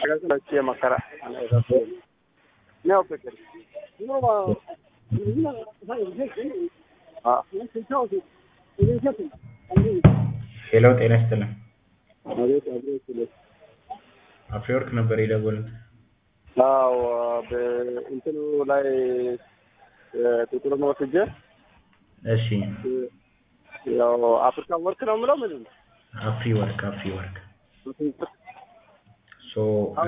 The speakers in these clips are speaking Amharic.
Grazie makara. Ne fikir? ሄሎ ጤና ይስጥልኝ። አቤት አቤት። አፍሪወርክ ነበር የደወሉት። አዎ በእንትኑ ላይ ቁጥሩን ወስጄ እሺ ያው አፍሪካ ወርክ ነው የምለው ምንድን ነው? አፍሪወርክ ሶ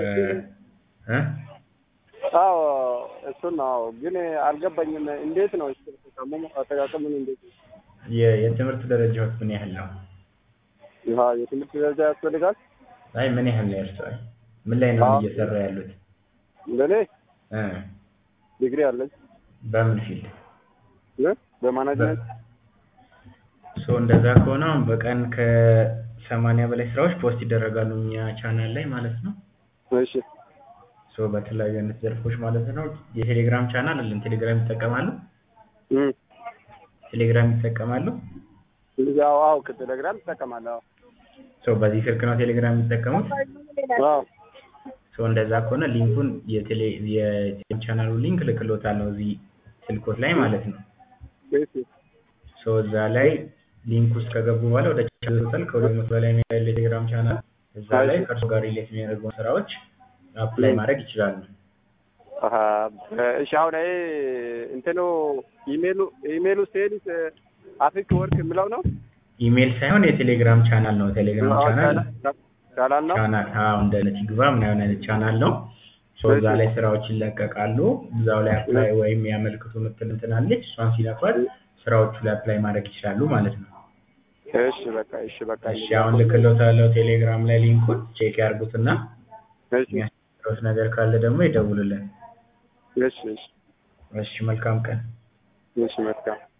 አዎ እሱን ነው ግን አልገባኝም። እንዴት ነው አጠቃቀሙን እንዴት ነው? የትምህርት ደረጃዎች ምን ያህል ነው? የትምህርት ደረጃ ያስፈልጋል? አይ ምን ያህል ነው ያርሰዋል? ምን ላይ ነው እየሰራ ያሉት? ለኔ ዲግሪ አለኝ። በምን ፊልድ? በማናጅመንት። እንደዛ ከሆነ በቀን ከ80 በላይ ስራዎች ፖስት ይደረጋሉ እኛ ቻናል ላይ ማለት ነው። እሺ በተለያዩ አይነት ዘርፎች ማለት ነው። የቴሌግራም ቻናል አለን። ቴሌግራም ይጠቀማሉ? ቴሌግራም ይጠቀማሉ? አዎ ከቴሌግራም ይጠቀማለሁ። በዚህ ስልክ ነው ቴሌግራም የሚጠቀሙት? አዎ እንደዛ ከሆነ ሊንኩን የቴሌግራም ቻናሉ ሊንክ ልክሎታለሁ እዚህ ስልኮት ላይ ማለት ነው። እሺ እዛ ላይ ሊንክ ውስጥ ከገቡ በኋላ ወደ ቻናሉ ይወጣል። ከ200 በላይ ያለ ቴሌግራም ቻናል እዛ ላይ ከእርሱ ጋር ሪሌት የሚያደርጉ ስራዎች አፕላይ ማድረግ ይችላሉ። እሺ አሁን እንትኑ ኢሜሉ ሴልስ አፍሪካ ወርክ የሚለው ነው? ኢሜል ሳይሆን የቴሌግራም ቻናል ነው። ቴሌግራም ቻናል ነው። እንደ ቲግቫ ምናምን አይነት ቻናል ነው። እዛ ላይ ስራዎች ይለቀቃሉ። እዛው ላይ አፕላይ ወይም ያመልክቱ ምትል እንትን አለች። እሷን ሲነኳት ስራዎቹ ላይ አፕላይ ማድረግ ይችላሉ ማለት ነው። እሺ በቃ አሁን ልክሎታለሁ ቴሌግራም ላይ ሊንኩን ቼክ ያርጉትና የሚያስፈልገው ነገር ካለ ደግሞ ይደውሉልን። እሺ መልካም ቀን። እሺ መልካም